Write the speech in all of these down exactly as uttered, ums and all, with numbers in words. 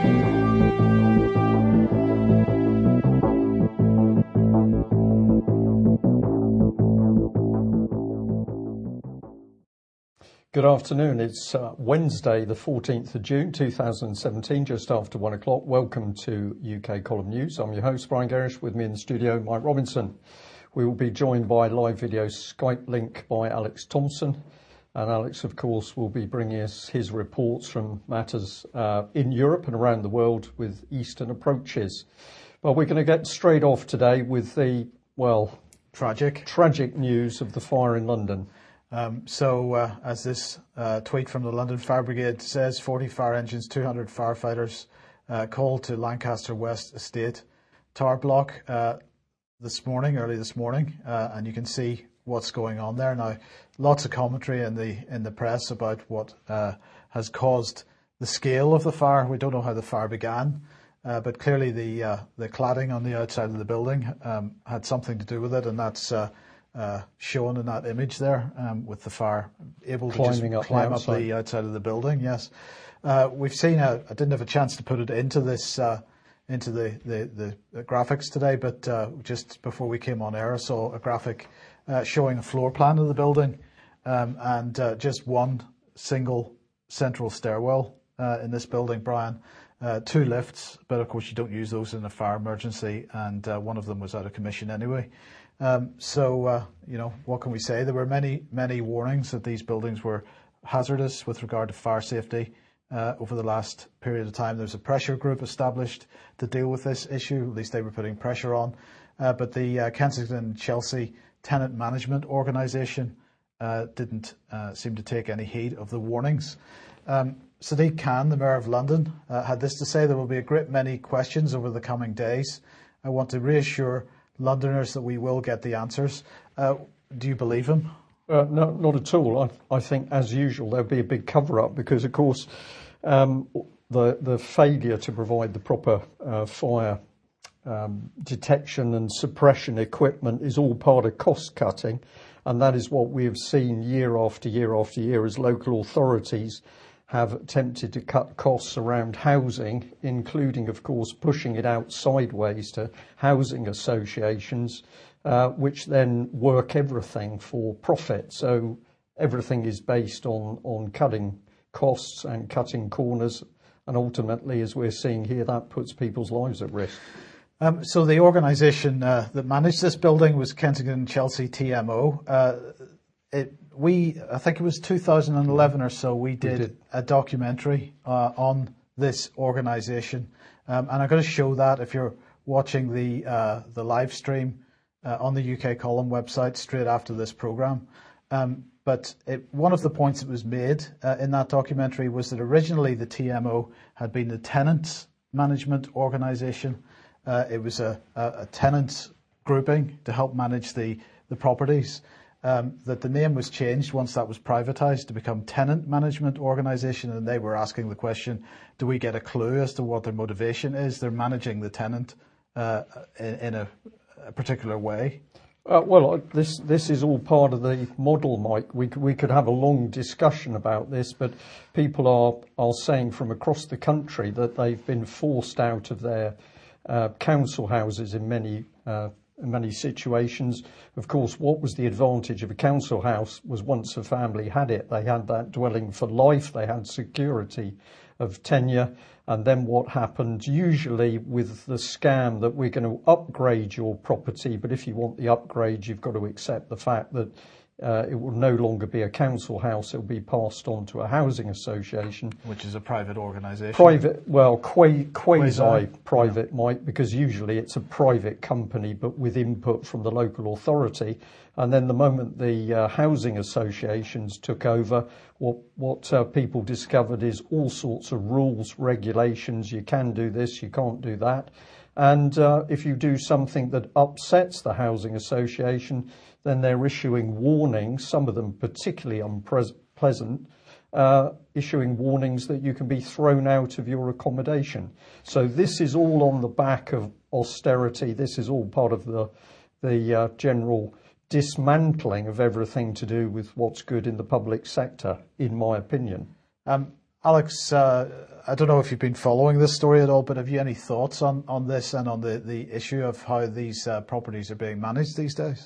Good afternoon. It's uh, Wednesday, the fourteenth of June, two thousand seventeen, just after one o'clock. Welcome to U K Column News. I'm your host, Brian Gerrish. With me in the studio, Mike Robinson. We will be joined by live video Skype link by Alex Thompson. And Alex, of course, will be bringing us his reports from matters uh, in Europe and around the world with Eastern approaches. Well, we're going to get straight off today with the, well, tragic, tragic news of the fire in London. Um, so, uh, as this uh, tweet from the London Fire Brigade says, forty fire engines, two hundred firefighters uh, called to Lancaster West Estate tower block uh, this morning, early this morning, uh, and you can see what's going on there now. Lots of commentary in the in the press about what uh, has caused the scale of the fire. We don't know how the fire began, uh, but clearly the uh, the cladding on the outside of the building um, had something to do with it, and that's Uh, Uh, shown in that image there, um, with the fire able to Climbing just up climb the up the outside of the building. Yes, uh, we've seen. A, I didn't have a chance to put it into this uh, into the, the, the, the graphics today, but uh, just before we came on air, I saw a graphic uh, showing a floor plan of the building, um, and uh, just one single central stairwell uh, in this building, Brian. Uh, two lifts, but of course you don't use those in a fire emergency, and uh, one of them was out of commission anyway. Um, so, uh, you know, what can we say? There were many, many warnings that these buildings were hazardous with regard to fire safety uh, over the last period of time. There's a pressure group established to deal with this issue. At least they were putting pressure on. Uh, but the uh, Kensington and Chelsea Tenant Management Organisation uh, didn't uh, seem to take any heed of the warnings. Um, Sadiq Khan, the Mayor of London, uh, had this to say: there will be a great many questions over the coming days. I want to reassure Londoners that we will get the answers. Uh, do you believe him? Uh, no, not at all. I, I think, as usual, there'll be a big cover-up because, of course, um, the the failure to provide the proper uh, fire um, detection and suppression equipment is all part of cost-cutting, and that is what we have seen year after year after year as local authorities have attempted to cut costs around housing, including, of course, pushing it out sideways to housing associations, uh, which then work everything for profit. So everything is based on, on cutting costs and cutting corners. And ultimately, as we're seeing here, that puts people's lives at risk. Um, so the organisation uh, that managed this building was Kensington and Chelsea T M O. Uh, it We, I think it was two thousand eleven or so, we did, we did. a documentary uh, on this organisation. Um, and I'm going to show that if you're watching the uh, the live stream uh, on the U K Column website straight after this programme. Um, but it, one of the points that was made uh, in that documentary was that originally the T M O had been the tenant management organisation. Uh, it was a, a, a tenant grouping to help manage the, the properties. Um, that the name was changed once that was privatised to become Tenant Management Organisation, and they were asking the question, do we get a clue as to what their motivation is? They're managing the tenant uh, in, in a, a particular way. Uh, well, this this is all part of the model, Mike. We we could have a long discussion about this, but people are, are saying from across the country that they've been forced out of their uh, council houses in many uh in many situations. Of course, what was the advantage of a council house was once a family had it, they had that dwelling for life, they had security of tenure. And then what happened, usually with the scam that we're going to upgrade your property, but if you want the upgrade, you've got to accept the fact that Uh, it will no longer be a council house, it will be passed on to a housing association. Which is a private organisation. Private, well, qua- quasi-private, yeah. Mike, because usually it's a private company, but with input from the local authority. And then the moment the uh, housing associations took over, what, what uh, people discovered is all sorts of rules, regulations. You can do this, you can't do that. And uh, if you do something that upsets the housing association, then they're issuing warnings, some of them particularly unpleasant, uh, issuing warnings that you can be thrown out of your accommodation. So this is all on the back of austerity. This is all part of the, the uh, general dismantling of everything to do with what's good in the public sector, in my opinion. Um, Alex, uh, I don't know if you've been following this story at all, but have you any thoughts on, on this and on the, the issue of how these uh, properties are being managed these days?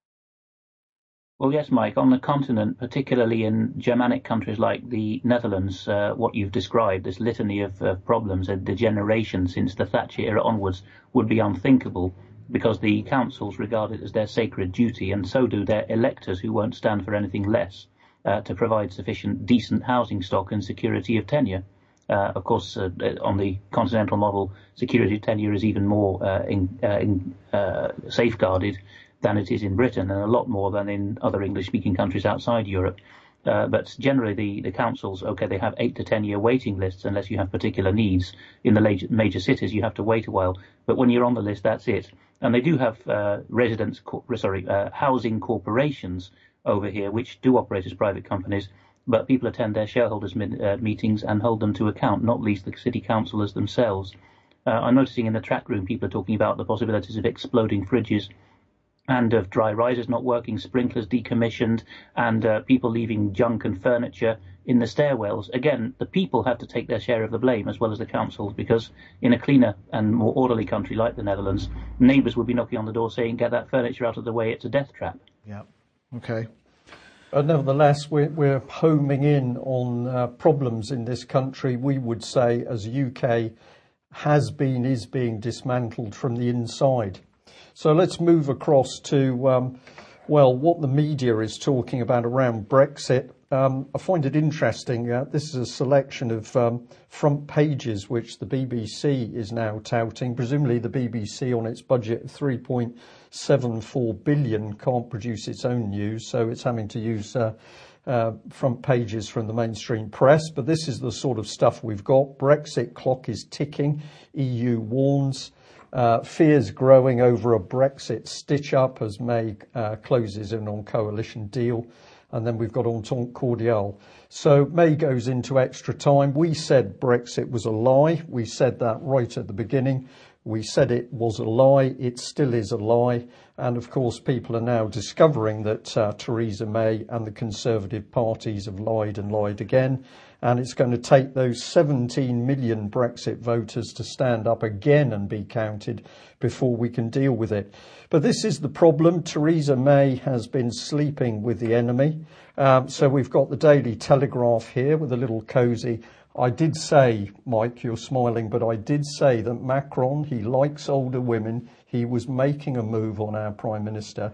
Well, yes, Mike. On the continent, particularly in Germanic countries like the Netherlands, uh, what you've described, this litany of uh, problems and degeneration since the Thatcher era onwards, would be unthinkable, because the councils regard it as their sacred duty, and so do their electors, who won't stand for anything less, uh, to provide sufficient decent housing stock and security of tenure. Uh, of course, uh, on the continental model, security of tenure is even more uh, in, uh, in, uh, safeguarded than it is in Britain, and a lot more than in other English-speaking countries outside Europe. Uh, but generally, the, the councils, okay, they have eight to ten year waiting lists unless you have particular needs. In the major, major cities, you have to wait a while. But when you're on the list, that's it. And they do have uh, residence, sorry, uh, housing corporations over here, which do operate as private companies. But people attend their shareholders' min, uh, meetings and hold them to account, not least the city councillors themselves. Uh, I'm noticing in the track room people are talking about the possibilities of exploding fridges, and of dry risers not working, sprinklers decommissioned, and uh, people leaving junk and furniture in the stairwells. Again, the people have to take their share of the blame as well as the councils, because in a cleaner and more orderly country like the Netherlands, neighbours would be knocking on the door saying, get that furniture out of the way, it's a death trap. Yeah, okay. Uh, nevertheless, we're, we're homing in on uh, problems in this country, we would say, as U K has been, is being dismantled from the inside. So let's move across to, um, well, what the media is talking about around Brexit. Um, I find it interesting. Uh, this is a selection of um, front pages which the B B C is now touting. Presumably the B B C, on its budget of three point seven four billion, can't produce its own news, so it's having to use uh, uh, front pages from the mainstream press. But this is the sort of stuff we've got. Brexit clock is ticking. E U warns. Uh, fears growing over a Brexit stitch-up as May uh, closes in on coalition deal. And then we've got Entente Cordiale. So May goes into extra time. We said Brexit was a lie. We said that right at the beginning. We said it was a lie. It still is a lie. And of course, people are now discovering that uh, Theresa May and the Conservative parties have lied and lied again. And it's going to take those seventeen million Brexit voters to stand up again and be counted before we can deal with it. But this is the problem. Theresa May has been sleeping with the enemy. Um, so we've got the Daily Telegraph here with a little cosy. I did say, Mike, you're smiling, but I did say that Macron, he likes older women. He was making a move on our Prime Minister.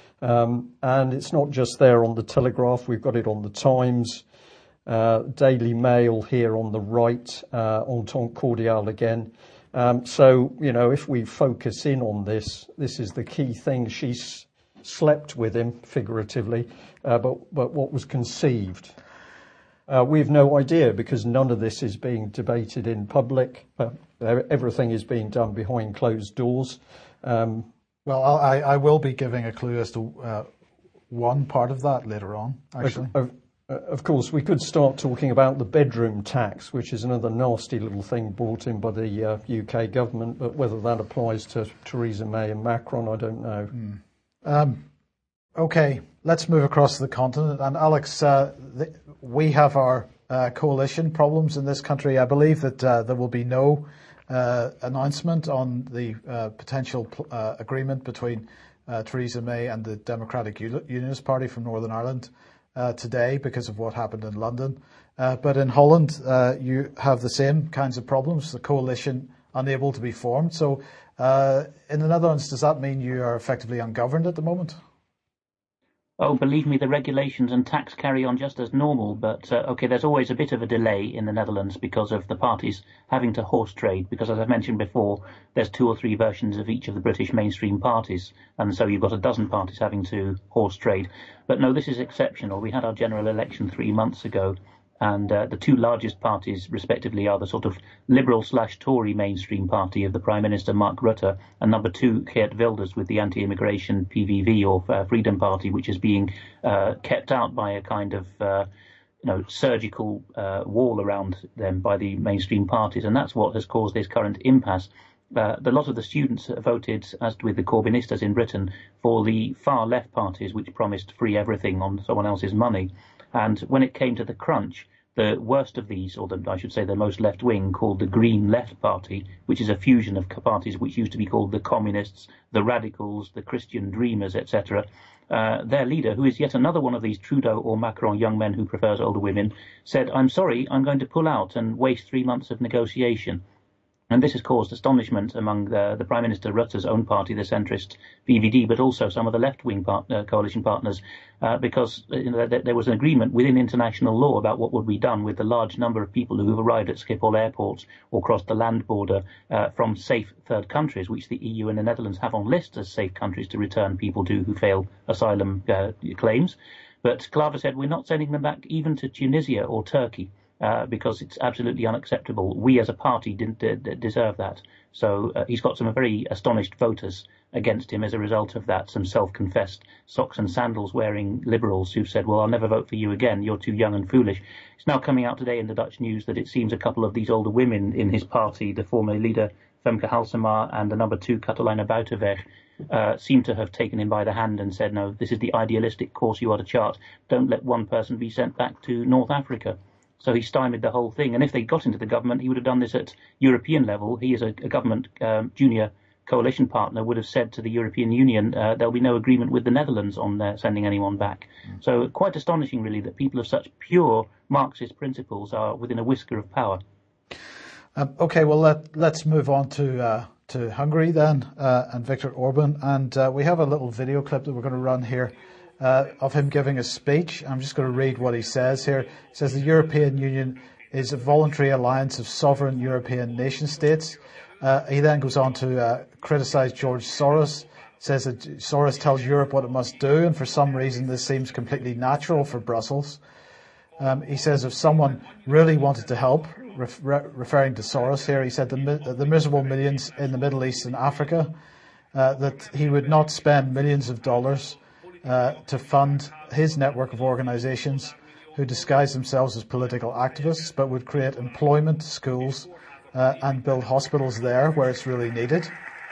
Um, and it's not just there on the Telegraph. We've got it on the Times. Uh, Daily Mail here on the right, uh, Entente Cordiale again. Um, so, you know, if we focus in on this, this is the key thing. She s- slept with him, figuratively, uh, but, but what was conceived? Uh, we've no idea, because none of this is being debated in public. Uh, everything is being done behind closed doors. Um, well, I, I will be giving a clue as to uh, one part of that later on, actually. Of, Uh, of course, we could start talking about the bedroom tax, which is another nasty little thing brought in by the uh, U K government, but whether that applies to Theresa May and Macron, I don't know. Mm. Um, okay, let's move across the continent. And Alex, uh, the, we have our uh, coalition problems in this country. I believe that uh, there will be no uh, announcement on the uh, potential pl- uh, agreement between uh, Theresa May and the Democratic Unionist Party from Northern Ireland Uh, today because of what happened in London. Uh, but in Holland, uh, you have the same kinds of problems, the coalition unable to be formed. So uh, in the Netherlands, does that mean you are effectively ungoverned at the moment? Oh, believe me, the regulations and tax carry on just as normal. But, uh, OK, there's always a bit of a delay in the Netherlands because of the parties having to horse trade. Because, as I mentioned before, there's two or three versions of each of the British mainstream parties. And so you've got a dozen parties having to horse trade. But no, this is exceptional. We had our general election three months ago. And uh, the two largest parties, respectively, are the sort of Liberal slash Tory mainstream party of the Prime Minister, Mark Rutte, and number two, Geert Wilders, with the anti-immigration P V V, or uh, Freedom Party, which is being uh, kept out by a kind of uh, you know, surgical uh, wall around them by the mainstream parties. And that's what has caused this current impasse. Uh, a lot of the students voted, as with the Corbynistas in Britain, for the far left parties, which promised free everything on someone else's money. And when it came to the crunch, The worst of these, or the, I should say the most left-wing, called the Green Left Party, which is a fusion of parties which used to be called the Communists, the Radicals, the Christian Dreamers, et cetera. Uh, their leader, who is yet another one of these Trudeau or Macron young men who prefers older women, said, "I'm sorry, I'm going to pull out and waste three months of negotiation." And this has caused astonishment among the, the Prime Minister Rutte's own party, the centrist V V D, but also some of the left-wing part, uh, coalition partners, uh, because you know, there, there was an agreement within international law about what would be done with the large number of people who have arrived at Schiphol airports or crossed the land border uh, from safe third countries, which the E U and the Netherlands have on lists as safe countries to return people to who fail asylum uh, claims. But Klaver said, we're not sending them back even to Tunisia or Turkey. Uh, because it's absolutely unacceptable. We as a party didn't uh, deserve that. So uh, he's got some very astonished voters against him as a result of that, some self-confessed socks and sandals wearing liberals who've said, well, I'll never vote for you again, you're too young and foolish. It's now coming out today in the Dutch news that it seems a couple of these older women in his party, the former leader Femke Halsema and the number two Katelijne Buitenweg, uh, seem to have taken him by the hand and said, no, this is the idealistic course you are to chart. Don't let one person be sent back to North Africa. So he stymied the whole thing. And if they got into the government, he would have done this at European level. He is a, a government um, junior coalition partner, would have said to the European Union, uh, there'll be no agreement with the Netherlands on uh, sending anyone back. Mm. So quite astonishing, really, that people of such pure Marxist principles are within a whisker of power. Um, okay, well, let, let's move on to uh, to Hungary then, uh, and Viktor Orban. And uh, we have a little video clip that we're going to run here. Uh, of him giving a speech. I'm just going to read what he says here. He says the European Union is a voluntary alliance of sovereign European nation states. Uh, he then goes on to uh, criticize George Soros. Says that Soros tells Europe what it must do, and for some reason this seems completely natural for Brussels. Um, he says if someone really wanted to help, ref- re- referring to Soros here, he said the, mi- the miserable millions in the Middle East and Africa, uh, that he would not spend millions of dollars Uh, to fund his network of organizations who disguise themselves as political activists but would create employment, schools, uh, and build hospitals there where it's really needed.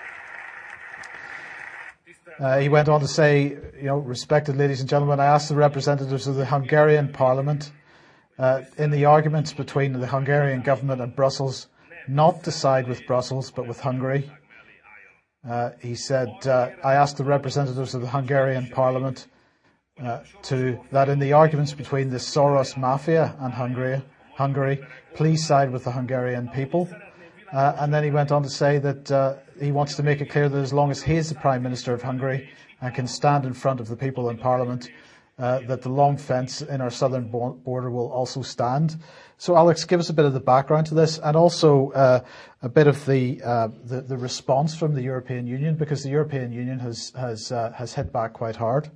Uh, he went on to say, you know, respected ladies and gentlemen, I asked the representatives of the Hungarian parliament uh, in the arguments between the Hungarian government and Brussels not to side with Brussels but with Hungary. Uh, he said, uh, I asked the representatives of the Hungarian parliament uh, to that in the arguments between the Soros mafia and Hungary, Hungary, please side with the Hungarian people. Uh, and then he went on to say that uh, he wants to make it clear that as long as he is the Prime Minister of Hungary and can stand in front of the people in Parliament, uh, that the long fence in our southern border will also stand. So, Alex, give us a bit of the background to this, and also uh, a bit of the, uh, the the response from the European Union, because the European Union has has uh, has hit back quite hard.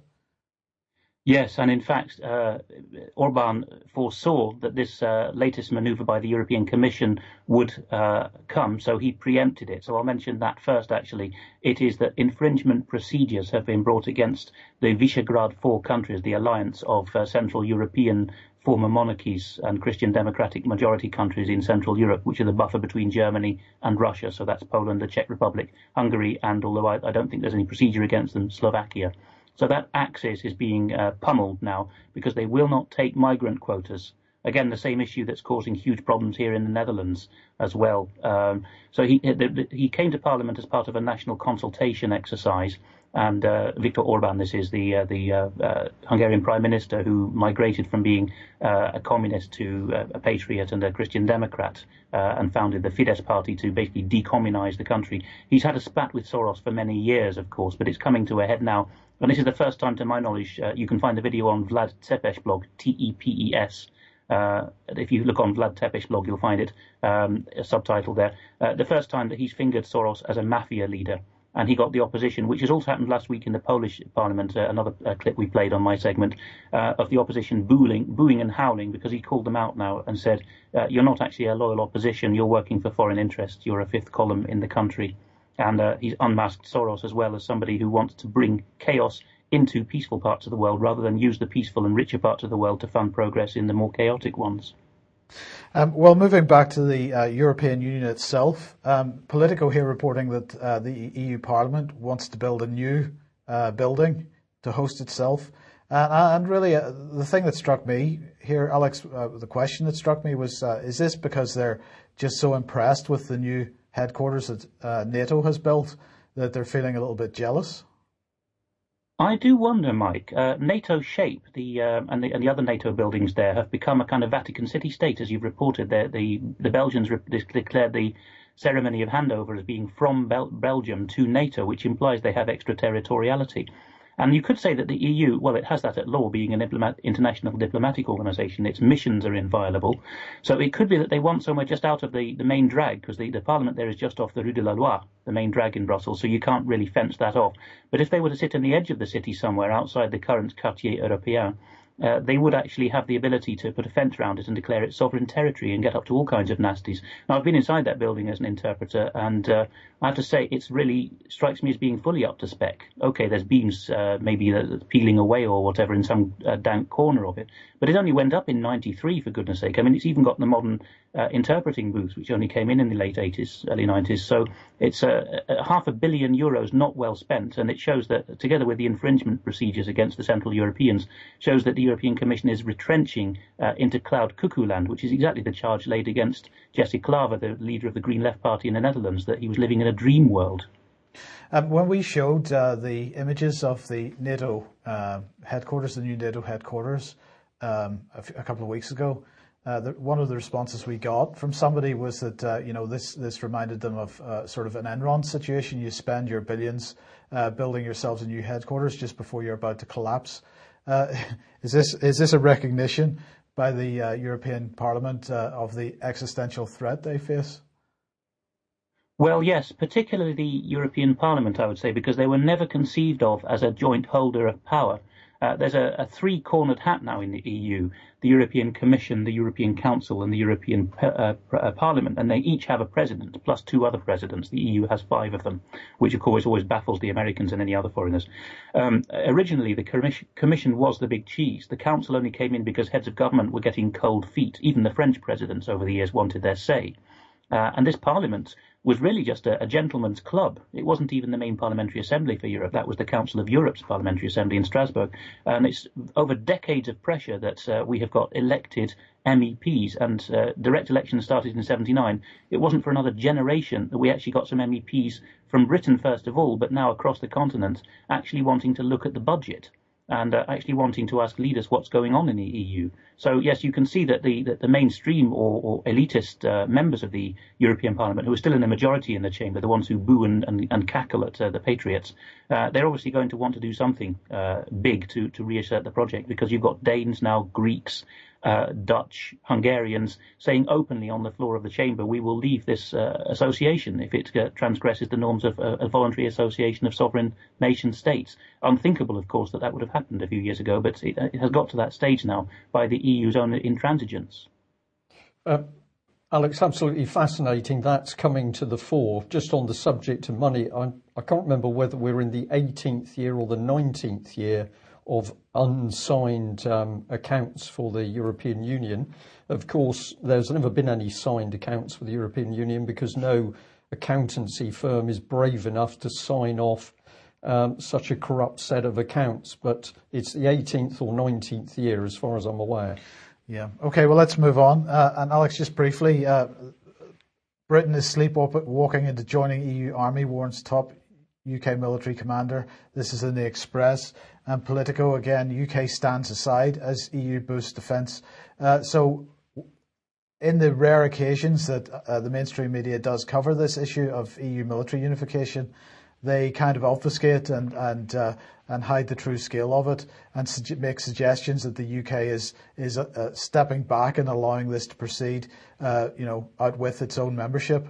Yes, and in fact, uh, Orban foresaw that this uh, latest manoeuvre by the European Commission would uh, come, so he preempted it. So I'll mention that first, actually. It is that infringement procedures have been brought against the Visegrad Four countries, the alliance of uh, Central European former monarchies and Christian democratic majority countries in Central Europe, which are the buffer between Germany and Russia. So that's Poland, the Czech Republic, Hungary, and although I, I don't think there's any procedure against them, Slovakia. So that axis is being uh, pummeled now because they will not take migrant quotas. Again, the same issue that's causing huge problems here in the Netherlands as well. Um, so he he came to Parliament as part of a national consultation exercise. And uh, Viktor Orban, this is the uh, the uh, uh, Hungarian Prime Minister who migrated from being uh, a communist to uh, a patriot and a Christian Democrat, uh, and founded the Fidesz party to basically decommunize the country. He's had a spat with Soros for many years, of course, but it's coming to a head now. And this is the first time, to my knowledge, uh, you can find the video on Vlad Tepes blog, T E P E S. Uh, if you look on Vlad Tepes blog, you'll find it, um, a subtitle there. Uh, the first time that he's fingered Soros as a mafia leader. And he got the opposition, which has also happened last week in the Polish parliament, uh, another uh, clip we played on my segment, uh, of the opposition booing, booing and howling because he called them out now and said, uh, you're not actually a loyal opposition, you're working for foreign interests, you're a fifth column in the country. And uh, he's unmasked Soros as well as somebody who wants to bring chaos into peaceful parts of the world rather than use the peaceful and richer parts of the world to fund progress in the more chaotic ones. Um, well, moving back to the uh, European Union itself, um, Politico here reporting that uh, the E U Parliament wants to build a new uh, building to host itself, And, and really, uh, the thing that struck me here, Alex, uh, the question that struck me was, uh, is this because they're just so impressed with the new headquarters that uh, NATO has built that they're feeling a little bit jealous? I do wonder, Mike. Uh, NATO shape the, uh, and the and the other NATO buildings there have become a kind of Vatican City state, as you've reported. The the, the Belgians re- declared the ceremony of handover as being from Bel- Belgium to NATO, which implies they have extraterritoriality. And you could say that the E U, well, it has that at law, being an diplomat, international diplomatic organisation. Its missions are inviolable. So it could be that they want somewhere just out of the, the main drag, because the, the parliament there is just off the Rue de la Loi, the main drag in Brussels, so you can't really fence that off. But if they were to sit on the edge of the city somewhere outside the current Quartier Européen, Uh, they would actually have the ability to put a fence around it and declare it sovereign territory and get up to all kinds of nasties. Now, I've been inside that building as an interpreter, and uh, I have to say it's really strikes me as being fully up to spec. Okay, there's beams uh, maybe uh, peeling away or whatever in some uh, dank corner of it, but it only went up in ninety-three, for goodness sake. I mean, it's even got the modern uh, interpreting booth, which only came in in the late eighties, early nineties. So it's uh, a half a billion euros not well spent, and it shows that, together with the infringement procedures against the Central Europeans, shows that the European Commission is retrenching uh, into cloud cuckoo land, which is exactly the charge laid against Jesse Klaver, the leader of the Green Left Party in the Netherlands, that he was living in a dream world. Um, when we showed uh, the images of the NATO uh, headquarters, the new NATO headquarters, um, a, f- a couple of weeks ago, uh, the, one of the responses we got from somebody was that uh, you know this this reminded them of uh, sort of an Enron situation. You spend your billions uh, building yourselves a new headquarters just before you're about to collapse. Uh, is this is this a recognition by the uh, European Parliament uh, of the existential threat they face? Well, yes, particularly the European Parliament, I would say, because they were never conceived of as a joint holder of power. Uh, there's a, a three-cornered hat now in the E U, the European Commission, the European Council, and the European uh, uh, Parliament, and they each have a president, plus two other presidents. The E U has five of them, which of course always baffles the Americans and any other foreigners. Um, originally, the commission, commission was the big cheese. The Council only came in because heads of government were getting cold feet. Even the French presidents over the years wanted their say. Uh, and this Parliament was really just a, a gentleman's club. It wasn't even the main parliamentary assembly for Europe. That was the Council of Europe's parliamentary assembly in Strasbourg. And it's over decades of pressure that uh, we have got elected M E Ps, and uh, direct elections started in seventy-nine. It wasn't for another generation that we actually got some M E Ps from Britain first of all, but now across the continent, actually wanting to look at the budget and uh, actually wanting to ask leaders what's going on in the E U. So, yes, you can see that the that the mainstream or, or elitist uh, members of the European Parliament, who are still in the majority in the chamber, the ones who boo and, and, and cackle at uh, the patriots, uh, they're obviously going to want to do something uh, big to, to reassert the project, because you've got Danes now, Greeks, uh, Dutch, Hungarians saying openly on the floor of the chamber, we will leave this uh, association if it uh, transgresses the norms of uh, a voluntary association of sovereign nation states. Unthinkable, of course, that that would have happened a few years ago, but it, it has got to that stage now by the E U's own intransigence. Uh, Alex, absolutely fascinating. That's coming to the fore. Just on the subject of money, I, I can't remember whether we're in the eighteenth year or the nineteenth year of unsigned um, accounts for the European Union. Of course, there's never been any signed accounts for the European Union because no accountancy firm is brave enough to sign off um, such a corrupt set of accounts. But it's the eighteenth or nineteenth year, as far as I'm aware. Yeah. Okay, well, let's move on. Uh, and Alex, just briefly, uh, Britain is sleepwalking into joining E U army, warns top U K military commander. This is in the Express. And Politico, again, U K stands aside as E U boosts defence. Uh, so in the rare occasions that uh, the mainstream media does cover this issue of E U military unification, they kind of obfuscate and and uh, and hide the true scale of it, and su- make suggestions that the U K is is uh, stepping back and allowing this to proceed, uh, you know, out with its own membership.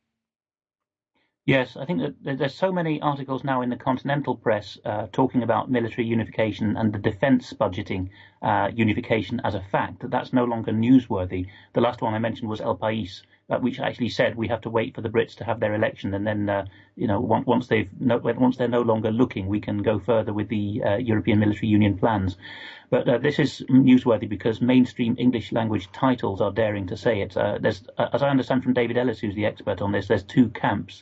Yes, I think that there's so many articles now in the continental press uh, talking about military unification and the defence budgeting uh, unification as a fact that that's no longer newsworthy. The last one I mentioned was El País, uh, which actually said we have to wait for the Brits to have their election, and then uh, you know once they've no, once they're no longer looking, we can go further with the uh, European Military Union plans. But uh, this is newsworthy because mainstream English language titles are daring to say it. Uh, there's, uh, as I understand from David Ellis, who's the expert on this, there's two camps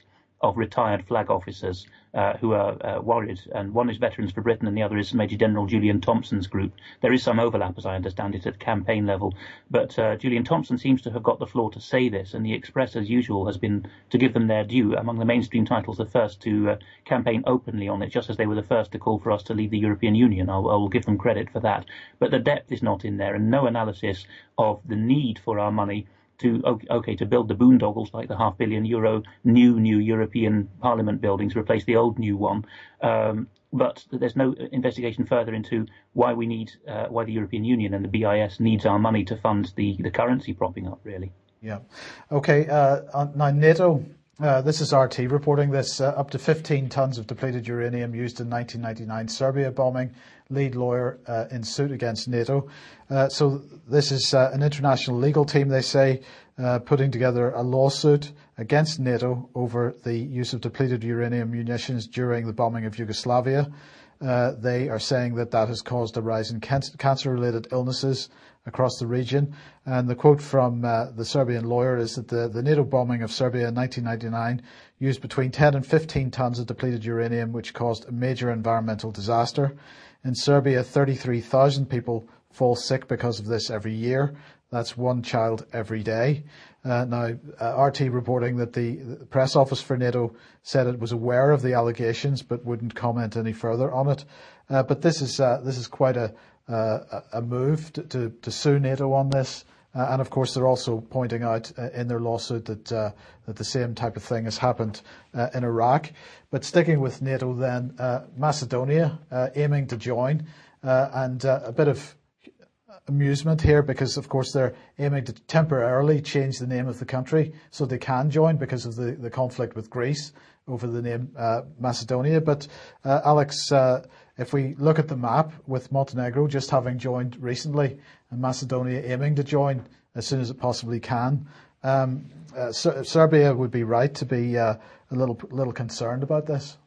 of retired flag officers uh, who are uh, worried. And one is Veterans for Britain and the other is Major General Julian Thompson's group. There is some overlap, as I understand it, at campaign level. But uh, Julian Thompson seems to have got the floor to say this, and the Express, as usual, has been, to give them their due, among the mainstream titles, the first to uh, campaign openly on it, just as they were the first to call for us to leave the European Union. I'll, I'll give them credit for that. But the depth is not in there, and no analysis of the need for our money to, okay, to build the boondoggles like the half billion euro new, new European Parliament building to replace the old new one. Um, but there's no investigation further into why we need, uh, why the European Union and the B I S needs our money to fund the, the currency propping up, really. Yeah. Okay. Uh, now, NATO, uh, this is R T reporting this, uh, up to fifteen tons of depleted uranium used in nineteen ninety-nine Serbia bombing, lead lawyer uh, in suit against NATO. Uh, so this is uh, an international legal team, they say, uh, putting together a lawsuit against NATO over the use of depleted uranium munitions during the bombing of Yugoslavia. Uh, they are saying that that has caused a rise in can- cancer-related illnesses across the region. And the quote from uh, the Serbian lawyer is that the, the NATO bombing of Serbia in nineteen ninety-nine used between ten and fifteen tons of depleted uranium, which caused a major environmental disaster. In Serbia, thirty-three thousand people fall sick because of this every year. That's one child every day. Uh, now, uh, R T reporting that the, the press office for NATO said it was aware of the allegations but wouldn't comment any further on it. Uh, but this is uh, this is quite a uh, a move to, to, to sue NATO on this. Uh, and of course, they're also pointing out uh, in their lawsuit that uh, that the same type of thing has happened uh, in Iraq. But sticking with NATO, then uh, Macedonia uh, aiming to join, uh, and uh, a bit of amusement here because, of course, they're aiming to temporarily change the name of the country so they can join because of the, the conflict with Greece over the name uh, Macedonia. But uh, Alex, uh, if we look at the map with Montenegro just having joined recently and Macedonia aiming to join as soon as it possibly can, um, uh, Ser- Serbia would be right to be uh, a little little concerned about this.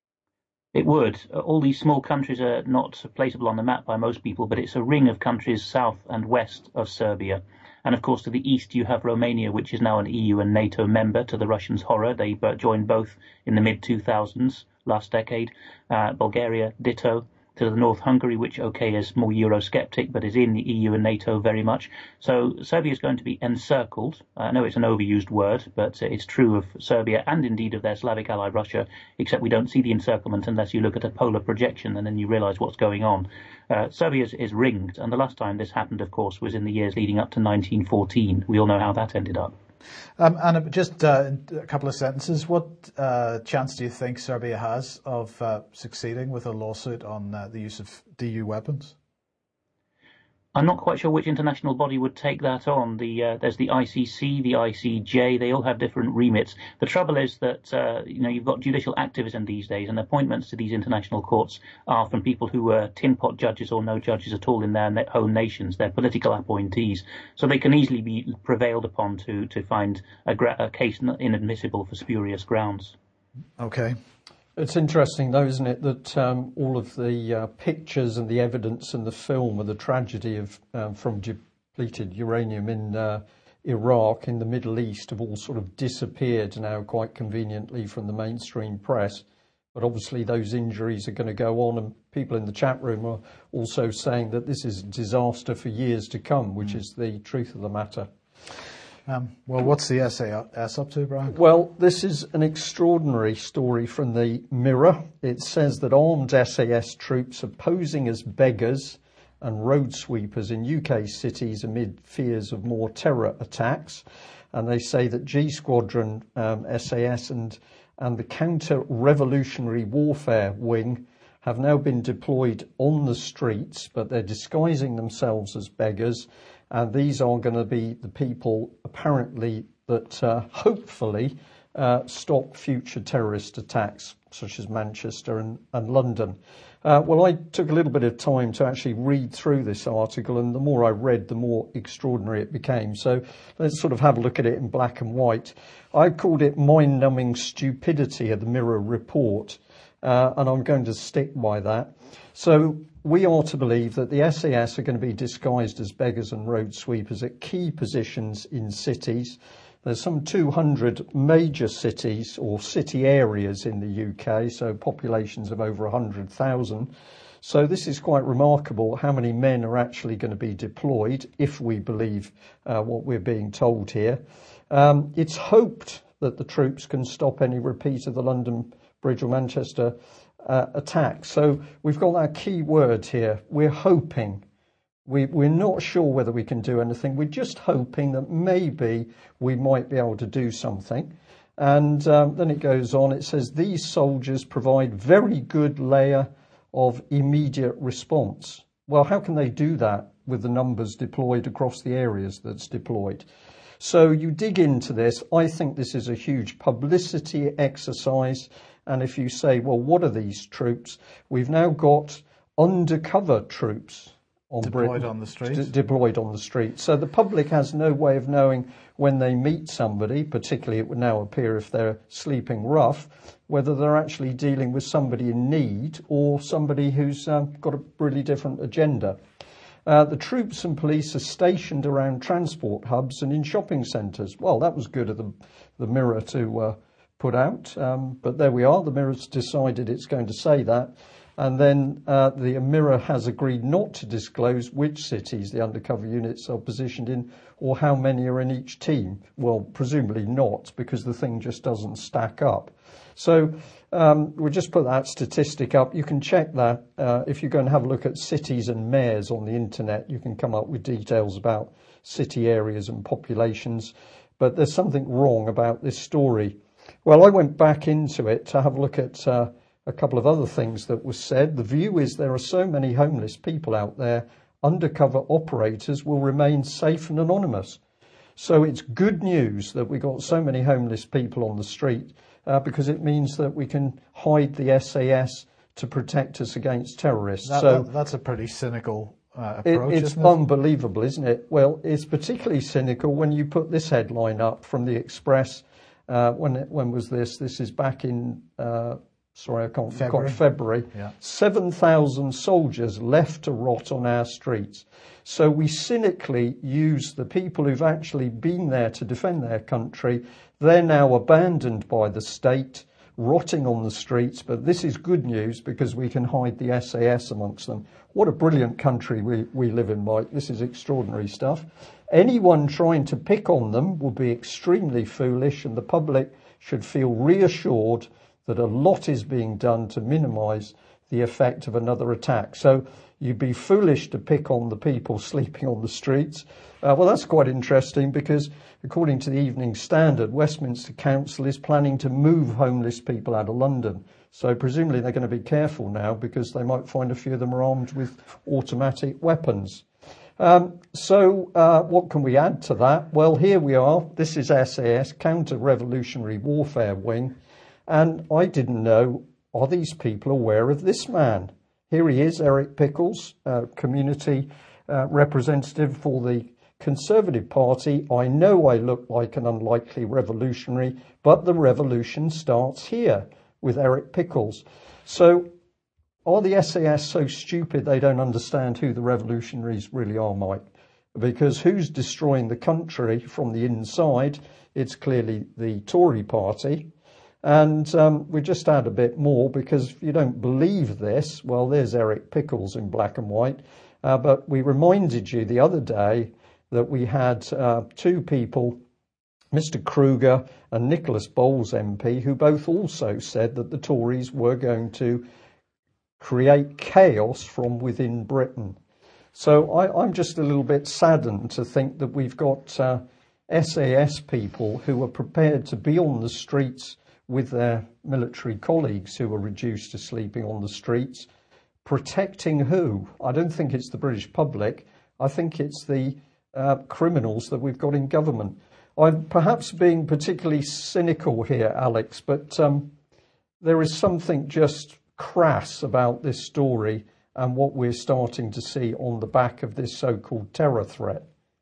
It would. All these small countries are not placeable on the map by most people, but it's a ring of countries south and west of Serbia. And of course, to the east, you have Romania, which is now an E U and NATO member, to the Russians' horror. They joined both in the mid two thousands, last decade. Uh, Bulgaria, ditto. To the north, Hungary, which, okay, is more Eurosceptic, but is in the E U and NATO very much. So Serbia is going to be encircled. I know it's an overused word, but it's true of Serbia and indeed of their Slavic ally Russia, except we don't see the encirclement unless you look at a polar projection and then you realize what's going on. Uh, Serbia is, is ringed, and the last time this happened, of course, was in the years leading up to nineteen fourteen. We all know how that ended up. Um, and just uh, a couple of sentences. What uh, chance do you think Serbia has of uh, succeeding with a lawsuit on uh, the use of D U weapons? I'm not quite sure which international body would take that on. The uh, there's the I C C, the I C J. They all have different remits. The trouble is that uh, you know you've got judicial activism these days, and appointments to these international courts are from people who were tin pot judges or no judges at all in their own nations. They're political appointees, so they can easily be prevailed upon to to find a, gra- a case inadmissible for spurious grounds. Okay. It's interesting, though, isn't it, that um, all of the uh, pictures and the evidence in the film of the tragedy of um, from depleted uranium in uh, Iraq, in the Middle East, have all sort of disappeared now quite conveniently from the mainstream press. But obviously those injuries are going to go on, and people in the chat room are also saying that this is a disaster for years to come, which mm. is the truth of the matter. Um, well, what's the S A S up to, Brian? Well, this is an extraordinary story from the Mirror. It says that armed S A S troops are posing as beggars and road sweepers in U K cities amid fears of more terror attacks. And they say that G Squadron um, S A S and, and the Counter-Revolutionary Warfare Wing have now been deployed on the streets, but they're disguising themselves as beggars. And these are going to be the people, apparently, that uh, hopefully uh, stop future terrorist attacks, such as Manchester and, and London. Uh, well, I took a little bit of time to actually read through this article, and the more I read, the more extraordinary it became. So let's sort of have a look at it in black and white. I called it mind-numbing stupidity of the Mirror report, uh, and I'm going to stick by that. So we are to believe that the S A S are going to be disguised as beggars and road sweepers at key positions in cities. There's some two hundred major cities or city areas in the U K, so populations of over one hundred thousand. So this is quite remarkable how many men are actually going to be deployed, if we believe uh, what we're being told here. Um, it's hoped that the troops can stop any repeat of the London Bridge or Manchester uh, attack. So we've got that key word here. We're hoping. We, we're not sure whether we can do anything. We're just hoping that maybe we might be able to do something. And um, then it goes on. It says, these soldiers provide very good layer of immediate response. Well, how can they do that with the numbers deployed across the areas that's deployed? So you dig into this. I think this is a huge publicity exercise. And if you say, well, what are these troops? We've now got undercover troops on deployed Britain, on the street. D- deployed on the street. So the public has no way of knowing when they meet somebody, particularly it would now appear if they're sleeping rough, whether they're actually dealing with somebody in need or somebody who's um, got a really different agenda. Uh, the troops and police are stationed around transport hubs and in shopping centres. Well, that was good of the, the Mirror to uh, put out, um, but there we are. The Mirror's decided it's going to say that. And then uh, the Mirror has agreed not to disclose which cities the undercover units are positioned in or how many are in each team. Well, presumably not, because the thing just doesn't stack up. So um, we'll just put that statistic up. You can check that. Uh, if you go and have a look at cities and mayors on the internet, you can come up with details about city areas and populations. But there's something wrong about this story. Well, I went back into it to have a look at uh, a couple of other things that was said. The view is there are so many homeless people out there, undercover operators will remain safe and anonymous. So it's good news that we got so many homeless people on the street uh, because it means that we can hide the S A S to protect us against terrorists. That, so that, that's a pretty cynical uh, approach, it, it's isn't it? unbelievable, isn't it? Well, it's particularly cynical when you put this headline up from the Express. Uh, when it, when was this? This is back in... Uh, Sorry, I can't. February. February. Yeah. seven thousand soldiers left to rot on our streets. So we cynically use the people who've actually been there to defend their country. They're now abandoned by the state, rotting on the streets. But this is good news because we can hide the S A S amongst them. What a brilliant country we, we live in, Mike. This is extraordinary stuff. Anyone trying to pick on them will be extremely foolish, and the public should feel reassured that a lot is being done to minimise the effect of another attack. So you'd be foolish to pick on the people sleeping on the streets. Uh, well, that's quite interesting because according to the Evening Standard, Westminster Council is planning to move homeless people out of London. So presumably they're going to be careful now because they might find a few of them are armed with automatic weapons. Um, so uh, what can we add to that? Well, here we are. This is S A S, Counter-Revolutionary Warfare Wing. And I didn't know, are these people aware of this man? Here he is, Eric Pickles, uh, community uh, representative for the Conservative Party. I know I look like an unlikely revolutionary, but the revolution starts here with Eric Pickles. So are the S A S so stupid they don't understand who the revolutionaries really are, Mike? Because who's destroying the country from the inside? It's clearly the Tory party. And um, we just add a bit more because if you don't believe this, well, there's Eric Pickles in black and white. Uh, but we reminded you the other day that we had uh, two people, Mister Kruger and Nicholas Bowles M P, who both also said that the Tories were going to create chaos from within Britain. So I, I'm just a little bit saddened to think that we've got uh, S A S people who are prepared to be on the streets with their military colleagues who are reduced to sleeping on the streets, protecting who? I don't think it's the British public. I think it's the uh, criminals that we've got in government. I'm perhaps being particularly cynical here, Alex, but um, there is something just crass about this story and what we're starting to see on the back of this so-called terror threat.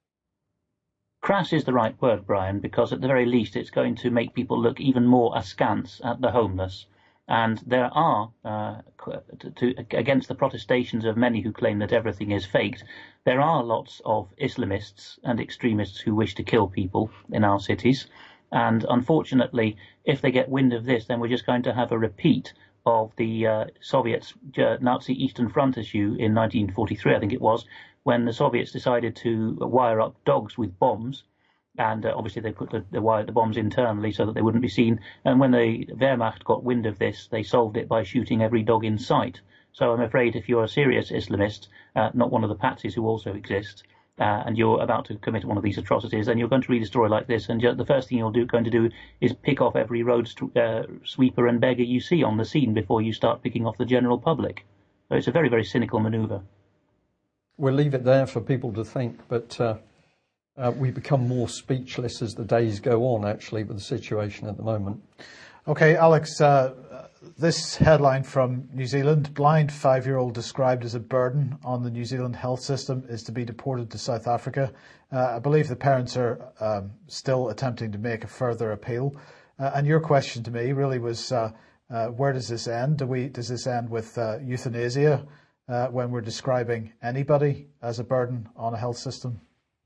Crass is the right word, Brian, because at the very least it's going to make people look even more askance at the homeless. And there are, uh, to, to, against the protestations of many who claim that everything is faked, there are lots of Islamists and extremists who wish to kill people in our cities. And unfortunately, if they get wind of this, then we're just going to have a repeat of the uh, Soviets' uh, Nazi Eastern Front issue in nineteen forty-three, I think it was, when the Soviets decided to wire up dogs with bombs. And uh, obviously they put the, the, wire, the bombs internally so that they wouldn't be seen. And when the Wehrmacht got wind of this, they solved it by shooting every dog in sight. So I'm afraid if you're a serious Islamist, uh, not one of the patsies who also exist, uh, and you're about to commit one of these atrocities, then you're going to read a story like this, and the first thing you're do, going to do is pick off every road uh, sweeper and beggar you see on the scene before you start picking off the general public. So it's a very, very cynical manoeuvre. We'll leave it there for people to think, but uh, uh, we become more speechless as the days go on, actually, with the situation at the moment. Okay, Alex, uh, this headline from New Zealand: blind five-year-old described as a burden on the New Zealand health system is to be deported to South Africa. Uh, I believe the parents are um, still attempting to make a further appeal. Uh, and your question to me really was, uh, uh, where does this end? Do we, does this end with uh, euthanasia uh, when we're describing anybody as a burden on a health system?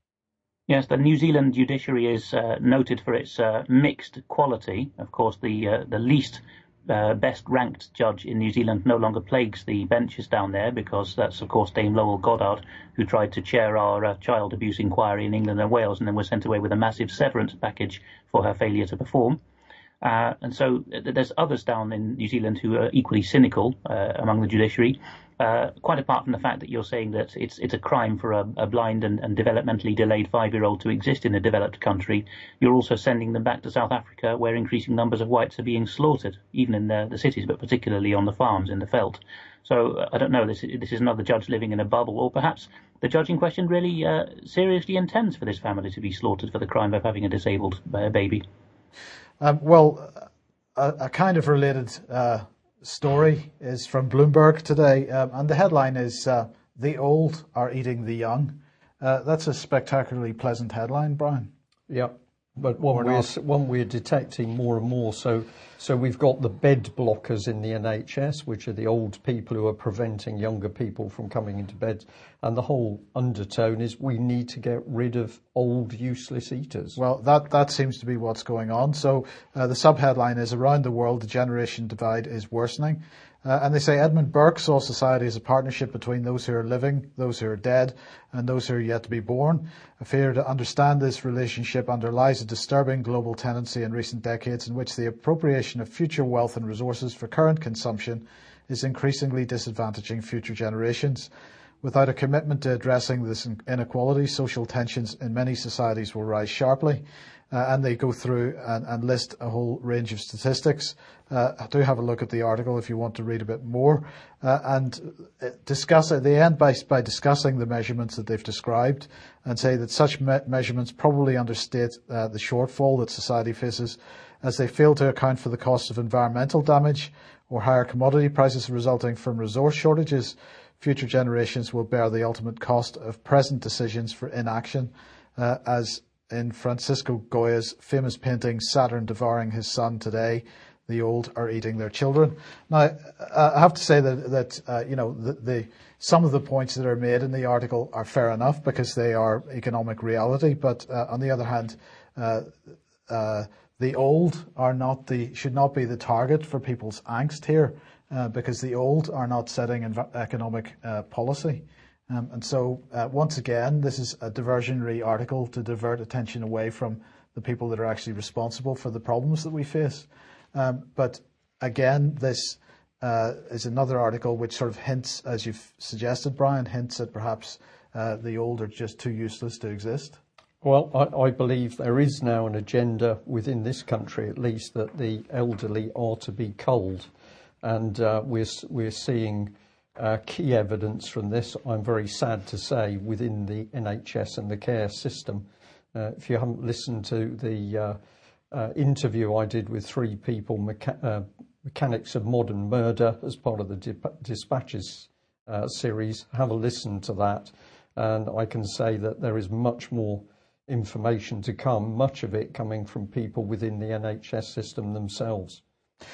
Yes, the New Zealand judiciary is uh, noted for its uh, mixed quality. Of course, the uh, the least uh, best-ranked judge in New Zealand no longer plagues the benches down there, because that's, of course, Dame Lowell Goddard, who tried to chair our uh, child abuse inquiry in England and Wales and then was sent away with a massive severance package for her failure to perform. Uh, and so there's others down in New Zealand who are equally cynical uh, among the judiciary, uh, quite apart from the fact that you're saying that it's it's a crime for a, a blind and, and developmentally delayed five-year-old to exist in a developed country. You're also sending them back to South Africa, where increasing numbers of whites are being slaughtered, even in the, the cities, but particularly on the farms in the veldt. So uh, I don't know, this, this is another judge living in a bubble, or perhaps the judge in question really uh, seriously intends for this family to be slaughtered for the crime of having a disabled uh, baby. Um, well, a, a kind of related uh, story is from Bloomberg today, um, and the headline is uh, "The Old Are Eating the Young." Uh, that's a spectacularly pleasant headline, Brian. Yeah, but one we're, one we're detecting more and more. So, so we've got the bed blockers in the N H S, which are the old people who are preventing younger people from coming into bed. And the whole undertone is we need to get rid of old, useless eaters. Well, that, that seems to be what's going on. So uh, the subheadline is, "Around the world, the generation divide is worsening." Uh, and they say Edmund Burke saw society as a partnership between those who are living, those who are dead, and those who are yet to be born. A failure to understand this relationship underlies a disturbing global tendency in recent decades in which the appropriation of future wealth and resources for current consumption is increasingly disadvantaging future generations. Without a commitment to addressing this inequality, social tensions in many societies will rise sharply. Uh, and they go through and, and list a whole range of statistics. Uh, do have a look at the article if you want to read a bit more. Uh, and discuss it. They end by, by discussing the measurements that they've described and say that such me- measurements probably understate uh, the shortfall that society faces, as they fail to account for the cost of environmental damage or higher commodity prices resulting from resource shortages. Future generations will bear the ultimate cost of present decisions for inaction, uh, as in Francisco Goya's famous painting, "Saturn Devouring His Son Today, the Old Are Eating Their Children." Now, I have to say that, that uh, you know, the, the, some of the points that are made in the article are fair enough because they are economic reality, but uh, on the other hand, uh, uh, the old are not the, should not be the target for people's angst here, uh, because the old are not setting inv- economic uh, policy. Um, and so, uh, once again, this is a diversionary article to divert attention away from the people that are actually responsible for the problems that we face. Um, but again, this uh, is another article which sort of hints, as you've suggested, Brian, hints at perhaps uh, the old are just too useless to exist. Well, I, I believe there is now an agenda within this country, at least, that the elderly are to be culled. And uh, we're, we're seeing Uh, key evidence from this, I'm very sad to say, within the N H S and the care system. Uh, if you haven't listened to the uh, uh, interview I did with three people, mecha- uh, Mechanics of Modern Murder, as part of the Dip- Dispatches uh, series, have a listen to that. And I can say that there is much more information to come, much of it coming from people within the N H S system themselves.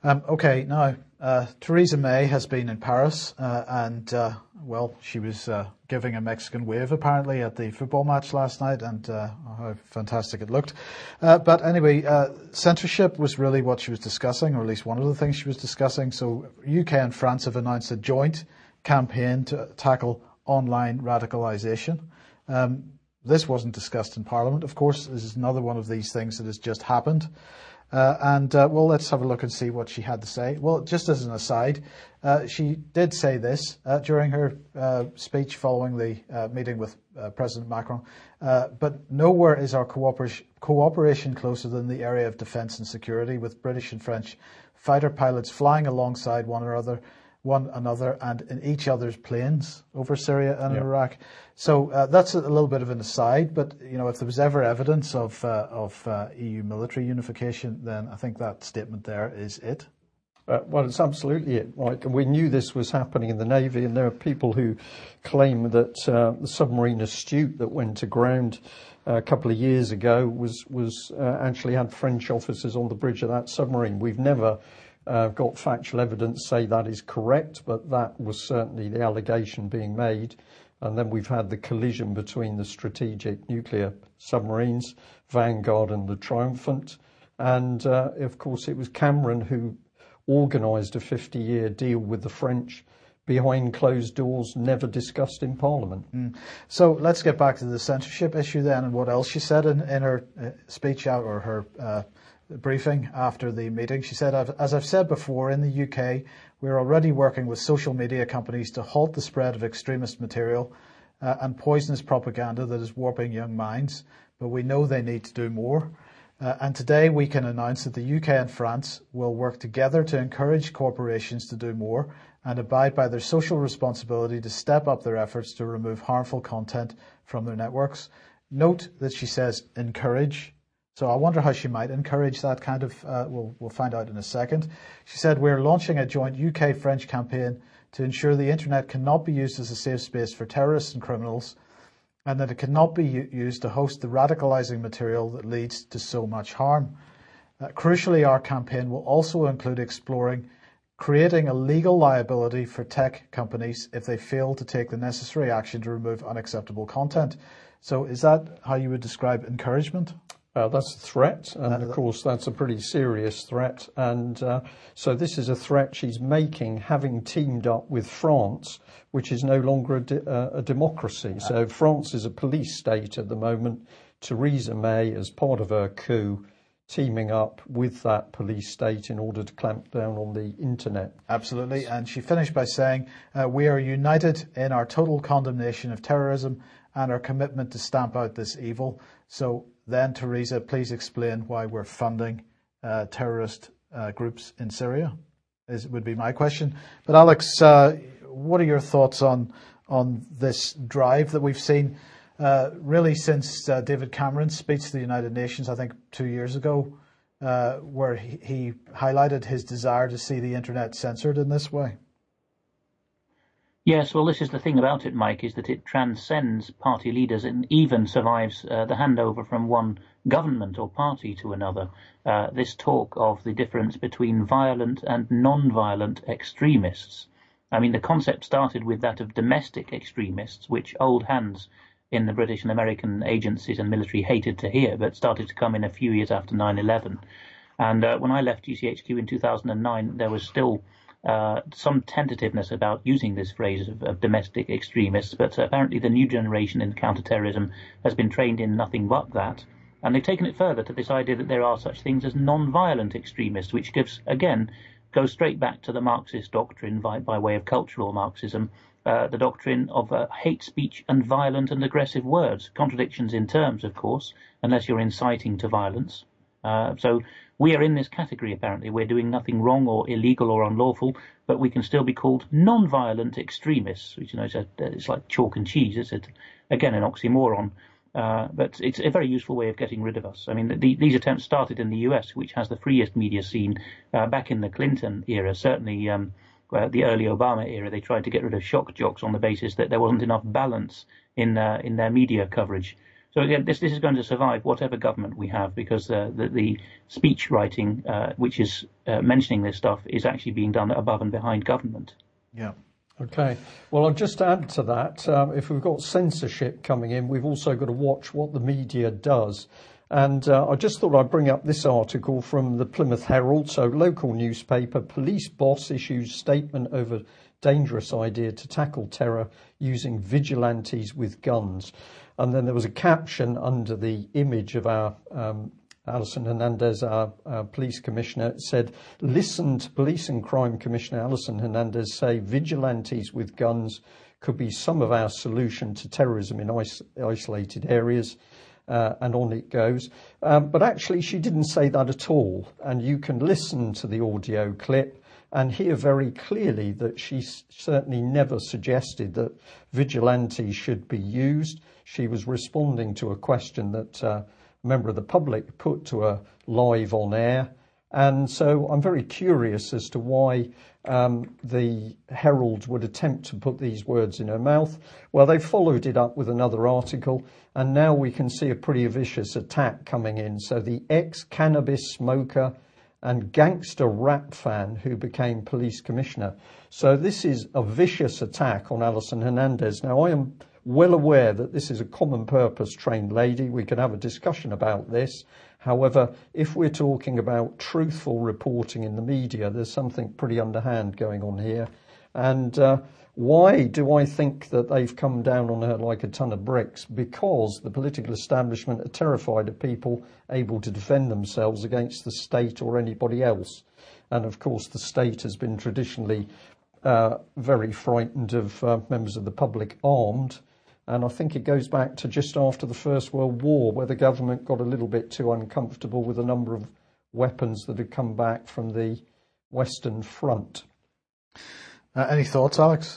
Um, okay, now, uh, Theresa May has been in Paris, uh, and, uh, well, she was uh, giving a Mexican wave, apparently, at the football match last night, and uh, how fantastic it looked. Uh, but anyway, uh, censorship was really what she was discussing, or at least one of the things she was discussing. So U K and France have announced a joint campaign to tackle online radicalisation. Um, this wasn't discussed in Parliament, of course. This is another one of these things that has just happened. Uh, and, uh, well, let's have a look and see what she had to say. Well, just as an aside, uh, she did say this uh, during her uh, speech following the uh, meeting with uh, President Macron. Uh, but nowhere is our cooperation, cooperation closer than the area of defence and security, with British and French fighter pilots flying alongside one another, one another and in each other's planes over Syria and yeah. Iraq. So uh, that's a little bit of an aside, but you know, if there was ever evidence of uh, of uh, E U military unification, then I think that statement there is it. Uh, well, it's absolutely it, Mike. And we knew this was happening in the Navy, and there are people who claim that uh, the submarine Astute that went aground uh, a couple of years ago was was uh, actually had French officers on the bridge of that submarine. We've never uh, got factual evidence to say that is correct, but that was certainly the allegation being made. And then we've had the collision between the strategic nuclear submarines, Vanguard and the Triumphant. And, uh, of course, it was Cameron who organised a fifty-year deal with the French behind closed doors, never discussed in Parliament. Mm. So let's get back to the censorship issue then, and what else she said in, in her uh, speech out, or her uh, briefing after the meeting. She said, as I've said before, in the U K, we're already working with social media companies to halt the spread of extremist material uh, and poisonous propaganda that is warping young minds, but we know they need to do more. Uh, and today we can announce that the U K and France will work together to encourage corporations to do more and abide by their social responsibility to step up their efforts to remove harmful content from their networks. Note that she says encourage. So I wonder how she might encourage that kind of, uh, we'll, we'll find out in a second. She said, we're launching a joint U K-French campaign to ensure the internet cannot be used as a safe space for terrorists and criminals, and that it cannot be used to host the radicalising material that leads to so much harm. Uh, crucially, our campaign will also include exploring creating a legal liability for tech companies if they fail to take the necessary action to remove unacceptable content. So is that how you would describe encouragement? Uh, that's a threat, and of course that's a pretty serious threat. And uh, so this is a threat she's making, having teamed up with France, which is no longer a, de- uh, a democracy. So France is a police state at the moment. Theresa May, as part of her coup, teaming up with that police state in order to clamp down on the internet. Absolutely. And she finished by saying, uh, we are united in our total condemnation of terrorism and our commitment to stamp out this evil. So then, Theresa, please explain why we're funding uh, terrorist uh, groups in Syria, is would be my question. But Alex, uh, what are your thoughts on on this drive that we've seen uh, really since uh, David Cameron's speech to the United Nations, I think two years ago, uh, where he, he highlighted his desire to see the internet censored in this way? Yes, well, this is the thing about it, Mike, is that it transcends party leaders and even survives uh, the handover from one government or party to another. Uh, this talk of the difference between violent and non-violent extremists. I mean, the concept started with that of domestic extremists, which old hands in the British and American agencies and military hated to hear, but started to come in a few years after nine eleven. And uh, when I left G C H Q in two thousand nine, there was still Uh, some tentativeness about using this phrase of, of domestic extremists, but uh, apparently the new generation in counterterrorism has been trained in nothing but that. And they've taken it further to this idea that there are such things as non-violent extremists, which gives, again, goes straight back to the Marxist doctrine by, by way of cultural Marxism, uh, the doctrine of uh, hate speech and violent and aggressive words. Contradictions in terms, of course, unless you're inciting to violence. Uh, so we are in this category, apparently. We're doing nothing wrong or illegal or unlawful, but we can still be called non-violent extremists, which, you know, is a, it's like chalk and cheese. It's, a, again, an oxymoron. Uh, but it's a very useful way of getting rid of us. I mean, the, these attempts started in the U S, which has the freest media scene uh, back in the Clinton era. Certainly um, uh, the early Obama era, they tried to get rid of shock jocks on the basis that there wasn't enough balance in uh, in their media coverage. So again, this this is going to survive whatever government we have, because uh, the, the speech writing, uh, which is uh, mentioning this stuff, is actually being done above and behind government. Yeah. Okay. Well, I'll just add to that. Um, if we've got censorship coming in, we've also got to watch what the media does. And uh, I just thought I'd bring up this article from the Plymouth Herald. So, local newspaper, police boss issues statement over dangerous idea to tackle terror using vigilantes with guns. And then there was a caption under the image of our um, Alison Hernandez, our, our police commissioner. It said, "Listen to Police and Crime Commissioner Alison Hernandez say vigilantes with guns could be some of our solution to terrorism in is- isolated areas." Uh, and on it goes. Um, but actually, she didn't say that at all. And you can listen to the audio clip and hear very clearly that she s- certainly never suggested that vigilantes should be used. She was responding to a question that uh, a member of the public put to her live on air. And so I'm very curious as to why um, the Herald would attempt to put these words in her mouth. Well, they followed it up with another article, and now we can see a pretty vicious attack coming in. So the ex-cannabis smoker and gangster rap fan who became police commissioner. So this is a vicious attack on Alison Hernandez. Now, I am well aware that this is a common purpose trained lady. We can have a discussion about this. However, if we're talking about truthful reporting in the media, there's something pretty underhand going on here. And uh, why do I think that they've come down on her like a ton of bricks? Because the political establishment are terrified of people able to defend themselves against the state or anybody else. And of course, the state has been traditionally uh, very frightened of uh, members of the public armed. And I think it goes back to just after the First World War, where the government got a little bit too uncomfortable with a number of weapons that had come back from the Western Front. Uh, any thoughts, Alex?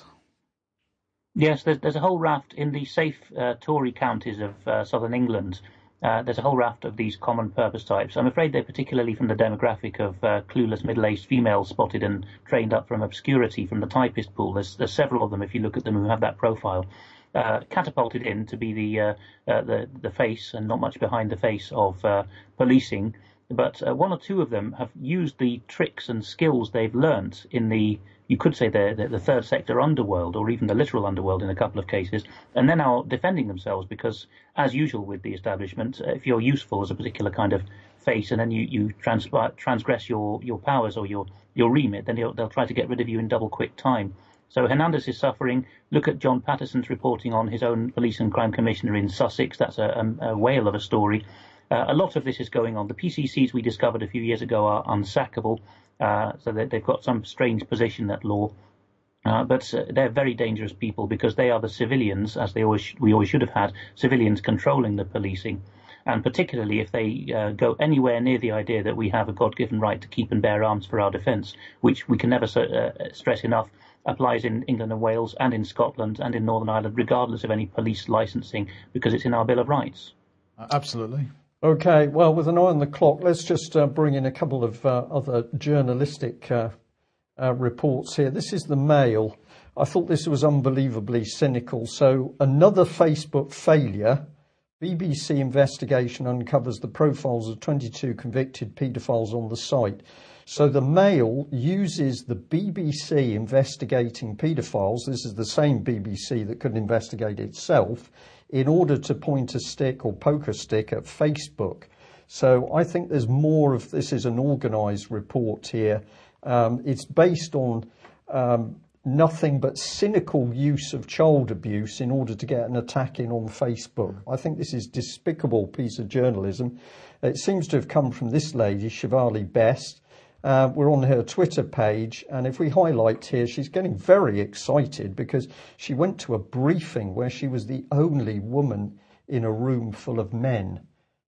Yes, there's, there's a whole raft in the safe uh, Tory counties of uh, southern England. Uh, there's a whole raft of these common purpose types. I'm afraid they're particularly from the demographic of uh, clueless middle-aged females spotted and trained up from obscurity from the typist pool. There's, there's several of them, if you look at them, who have that profile. Uh, catapulted in to be the, uh, uh, the the face and not much behind the face of uh, policing, but uh, one or two of them have used the tricks and skills they've learnt in the, you could say the, the the third sector underworld, or even the literal underworld in a couple of cases, and they're now defending themselves because, as usual with the establishment, if you're useful as a particular kind of face and then you you trans- transgress your your powers or your your remit, then they'll, they'll try to get rid of you in double quick time. So Hernandez is suffering. Look at John Patterson's reporting on his own police and crime commissioner in Sussex. That's a, a, a whale of a story. Uh, a lot of this is going on. The P C Cs we discovered a few years ago are unsackable, uh, so they, they've got some strange position at law. Uh, but uh, they're very dangerous people because they are the civilians, as they always we always should have had, civilians controlling the policing. And particularly if they uh, go anywhere near the idea that we have a God-given right to keep and bear arms for our defence, which we can never uh, stress enough, applies in England and Wales and in Scotland and in Northern Ireland, regardless of any police licensing, because it's in our Bill of Rights. Absolutely. Okay, well, with an eye on the clock, let's just uh, bring in a couple of uh, other journalistic uh, uh, reports here. This is the Mail. I thought this was unbelievably cynical. So, another Facebook failure. B B C investigation uncovers the profiles of twenty-two convicted paedophiles on the site. So the Mail uses the B B C investigating paedophiles, this is the same B B C that could investigate itself, in order to point a stick or poke a stick at Facebook. So I think there's more of this is an organised report here. Um, it's based on um, nothing but cynical use of child abuse in order to get an attack in on Facebook. I think this is a despicable piece of journalism. It seems to have come from this lady, Shivali Best. Uh, we're on her Twitter page, and if we highlight here, she's getting very excited because she went to a briefing where she was the only woman in a room full of men.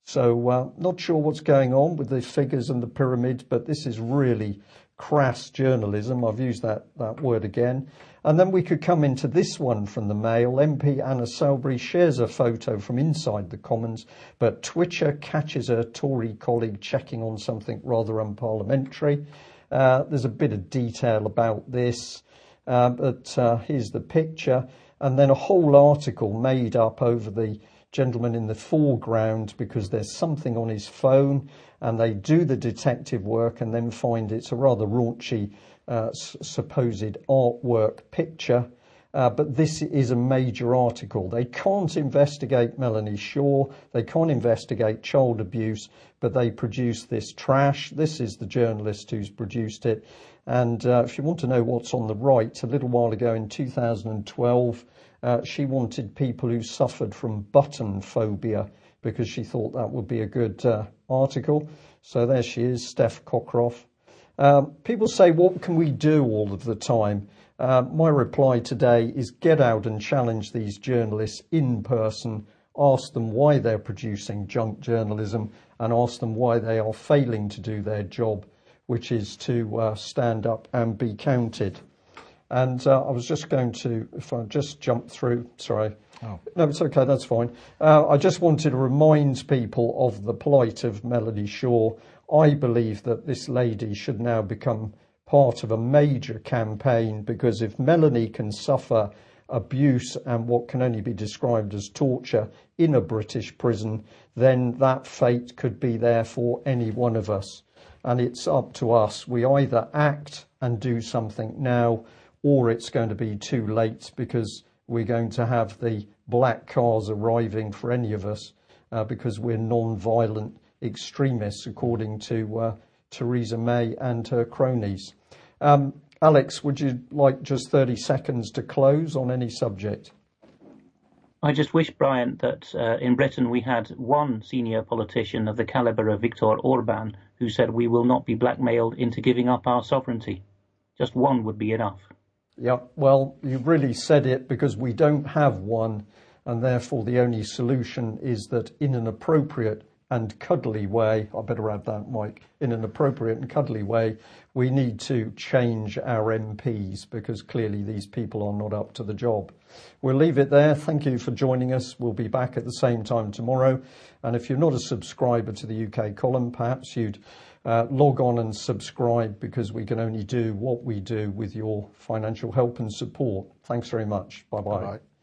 So uh, not sure what's going on with the figures and the pyramids, but this is really crass journalism. I've used that, that word again. And then we could come into this one from the Mail. M P Anna Soubry shares a photo from inside the Commons, but Twitcher catches her Tory colleague checking on something rather unparliamentary. Uh, there's a bit of detail about this, uh, but uh, here's the picture. And then a whole article made up over the gentleman in the foreground because there's something on his phone, and they do the detective work and then find it's a rather raunchy uh, s- supposed artwork picture. Uh, but this is a major article. They can't investigate Melanie Shaw. They can't investigate child abuse, but they produce this trash. This is the journalist who's produced it. And uh, if you want to know what's on the right, a little while ago in two thousand twelve, uh, she wanted people who suffered from button phobia because she thought that would be a good uh, article. So there she is, Steph Cockcroft. Um, people say, what can we do all of the time? Uh, my reply today is get out and challenge these journalists in person, ask them why they're producing junk journalism, and ask them why they are failing to do their job, which is to uh, stand up and be counted. And uh, I was just going to, if I just jump through, sorry. Oh. No, it's okay, that's fine. Uh, I just wanted to remind people of the plight of Melanie Shaw. I believe that this lady should now become part of a major campaign, because if Melanie can suffer abuse and what can only be described as torture in a British prison, then that fate could be there for any one of us. And it's up to us. We either act and do something now, or it's going to be too late, because we're going to have the black cars arriving for any of us uh, because we're non-violent extremists, according to uh, Theresa May and her cronies. Um, Alex, would you like just thirty seconds to close on any subject? I just wish, Brian, that uh, in Britain we had one senior politician of the calibre of Viktor Orban who said we will not be blackmailed into giving up our sovereignty. Just one would be enough. Yeah, well, you really said it, because we don't have one, and therefore the only solution is that in an appropriate and cuddly way, I better add that, Mike, in an appropriate and cuddly way, we need to change our M Ps, because clearly these people are not up to the job. We'll leave it there. Thank you for joining us. We'll be back at the same time tomorrow. And if you're not a subscriber to the U K column, perhaps you'd uh, log on and subscribe, because we can only do what we do with your financial help and support. Thanks very much. Bye-bye. Bye-bye.